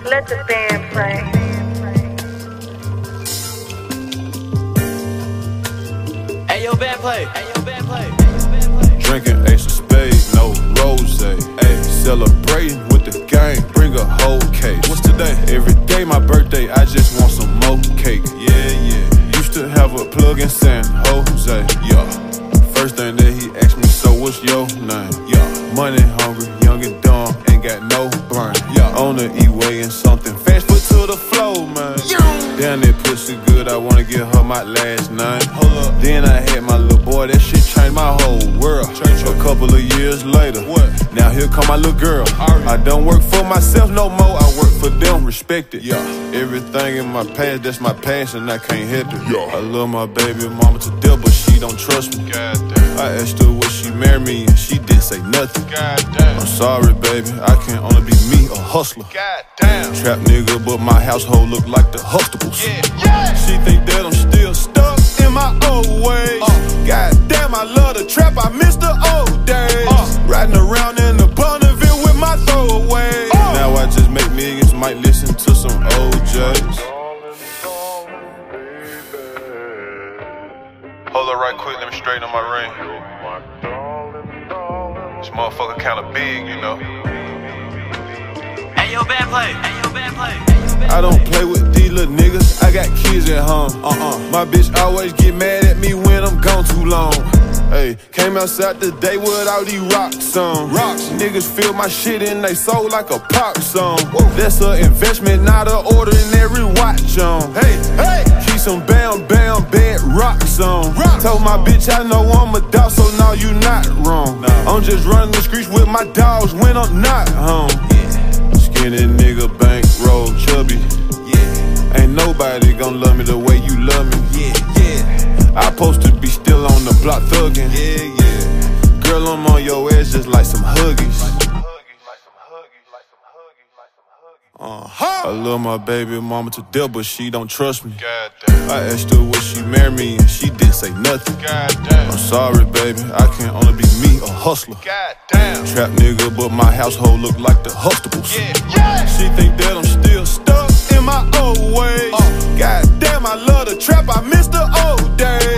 Let the band play. Hey, yo, band play. Hey, yo, band play. Drinking ace of spades, no rose. Ayy, celebrating with the gang, bring a whole cake. What's today? Every day my birthday, I just want some more cake. Yeah. Used to have a plug in San Jose. Yeah. First thing that he asked me, so what's your name? Yeah. Money hungry, young and dumb, ain't got no brain. Yeah. On the E-way and something fast, foot to the flow, man. Damn, that pussy good, I wanna give her my last name. Hold up. Then I had my little boy, that shit changed my whole world. A couple of years later, now here come my little girl. I don't work for myself no more, I work for them, respect it. Yeah. Everything in my past, that's my past and I can't help it. Yeah. I love my baby mama to death, but she don't trust me. I asked her would she marry me and she didn't say nothing. I'm sorry baby, I can only be me, a hustler. Trap nigga, but my household look like the Huxtables. She think that I'm still stuck in my old ways. Goddamn, I love the trap, I miss the old days. Riding around in the Bonneville with my throwaways. Now I just make millions, might listen to some OJs. Hold up right quick, let me straighten up my ring. This motherfucker kinda big, you know. Hey, yo, band play. Hey, yo, band play. I don't play with these little niggas, I got kids at home. My bitch always get mad at me when I'm gone too long. Hey, came outside today with all these rocks on. Niggas feel my shit in they soul like a pop song. That's an investment, not an ordinary watch on. Hey, keep some bam bed rocks on. Told my bitch I know I'm a dog, so no, you not wrong. I'm just running the streets with my dogs when I'm not home. Skinny nigga, bankroll, chubby. Ain't nobody gon' love me the way you love me. I supposed to be still on the block thuggin'. Girl, I'm on your ass just like some huggies. I love my baby mama to death, but she don't trust me. I asked her would she marry me and she didn't say nothing. I'm sorry baby, I can only be me, a hustler. Trap nigga, but my household look like the Huxtables. She think that I'm still stuck in my old ways. Goddamn, I love the trap, I miss the old days.